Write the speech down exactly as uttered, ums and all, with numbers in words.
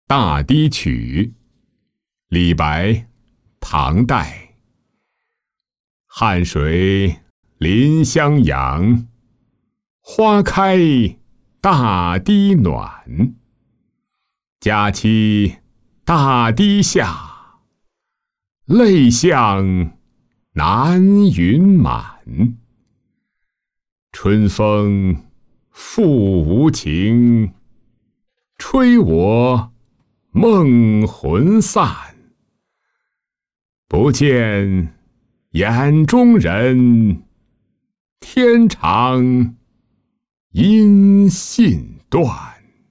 大堤曲，李白，唐代。汉水临襄阳，花开大堤暖。佳期大堤下，泪向南云满。春风复无情，吹我梦魂散。不见眼中人，天长音信断。